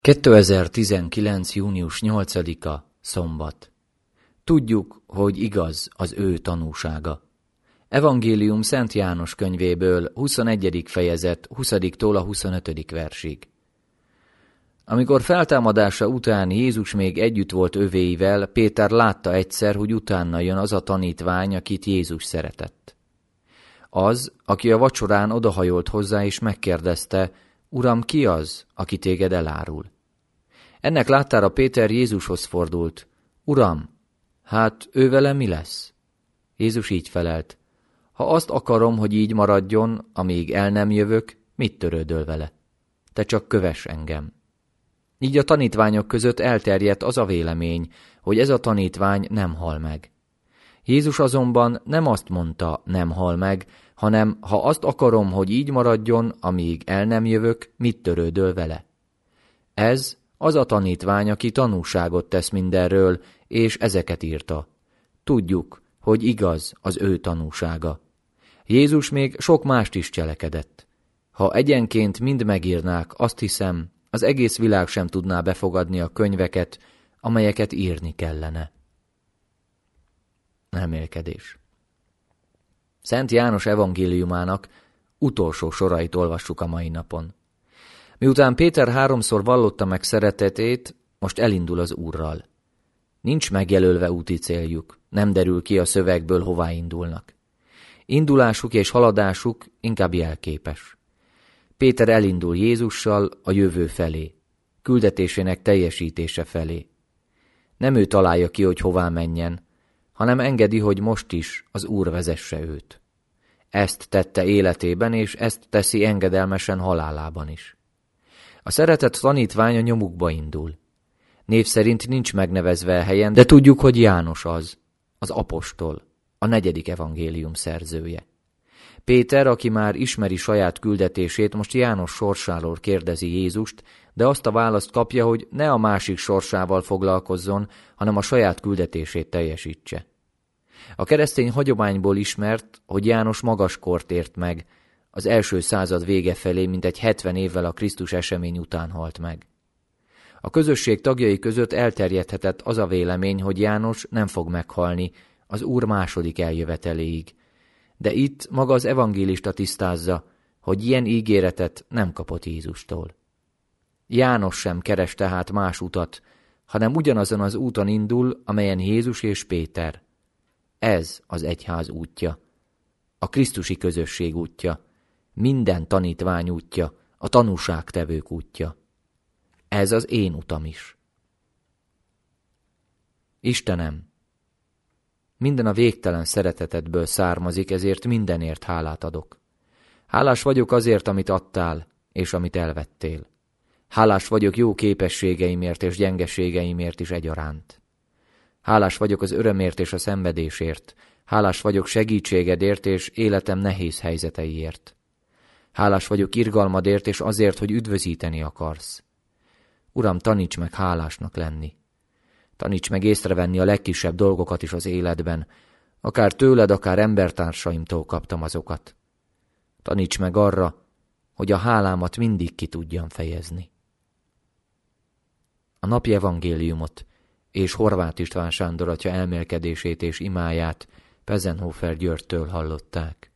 2019. június 8-a, szombat. Tudjuk, hogy igaz az ő tanúsága. Evangélium Szent János könyvéből, 21. fejezet, 20-tól a 25. versig. Amikor feltámadása után Jézus még együtt volt övéivel, Péter látta egyszer, hogy utána jön az a tanítvány, akit Jézus szeretett. Az, aki a vacsorán odahajolt hozzá és megkérdezte: Uram, ki az, aki téged elárul? Ennek láttára Péter Jézushoz fordult: Uram, hát ővele mi lesz? Jézus így felelt: Ha azt akarom, hogy így maradjon, amíg el nem jövök, mit törődöl vele? Te csak kövess engem. Így a tanítványok között elterjedt az a vélemény, hogy ez a tanítvány nem hal meg. Jézus azonban nem azt mondta, nem hal meg, hanem ha azt akarom, hogy így maradjon, amíg el nem jövök, mit törődöl vele? Ez az a tanítvány, aki tanúságot tesz mindenről, és ezeket írta. Tudjuk, hogy igaz az ő tanúsága. Jézus még sok mást is cselekedett. Ha egyenként mind megírnák, azt hiszem, az egész világ sem tudná befogadni a könyveket, amelyeket írni kellene. Elmélkedés. Szent János evangéliumának utolsó sorait olvassuk a mai napon. Miután Péter 3-szor vallotta meg szeretetét, most elindul az Úrral. Nincs megjelölve úti céljuk, nem derül ki a szövegből, hová indulnak. Indulásuk és haladásuk inkább jelképes. Péter elindul Jézussal a jövő felé, küldetésének teljesítése felé. Nem ő találja ki, hogy hová menjen, hanem engedi, hogy most is az Úr vezesse őt. Ezt tette életében, és ezt teszi engedelmesen halálában is. A szeretett tanítvány a nyomukba indul. Név szerint nincs megnevezve a helyen, de tudjuk, hogy János az apostol, a 4. evangélium szerzője. Péter, aki már ismeri saját küldetését, most János sorsáról kérdezi Jézust, de azt a választ kapja, hogy ne a másik sorsával foglalkozzon, hanem a saját küldetését teljesítse. A keresztény hagyományból ismert, hogy János magas kort ért meg, az első század vége felé mintegy 70 évvel a Krisztus esemény után halt meg. A közösség tagjai között elterjedhetett az a vélemény, hogy János nem fog meghalni az Úr második eljöveteléig, de itt maga az evangélista tisztázza, hogy ilyen ígéretet nem kapott Jézustól. János sem keres tehát más utat, hanem ugyanazon az úton indul, amelyen Jézus és Péter. Ez az egyház útja, a krisztusi közösség útja, minden tanítvány útja, a tanúságtevők útja. Ez az én utam is. Istenem, minden a végtelen szeretetedből származik, ezért mindenért hálát adok. Hálás vagyok azért, amit adtál, és amit elvettél. Hálás vagyok jó képességeimért és gyengeségeimért is egyaránt. Hálás vagyok az örömért és a szenvedésért. Hálás vagyok segítségedért és életem nehéz helyzeteiért. Hálás vagyok irgalmadért és azért, hogy üdvözíteni akarsz. Uram, taníts meg hálásnak lenni. Taníts meg észrevenni a legkisebb dolgokat is az életben, akár tőled, akár embertársaimtól kaptam azokat. Taníts meg arra, hogy a hálámat mindig ki tudjam fejezni. A napi evangéliumot és Horváth István Sándor atya elmélkedését és imáját Pezenhofer Györgytől hallották.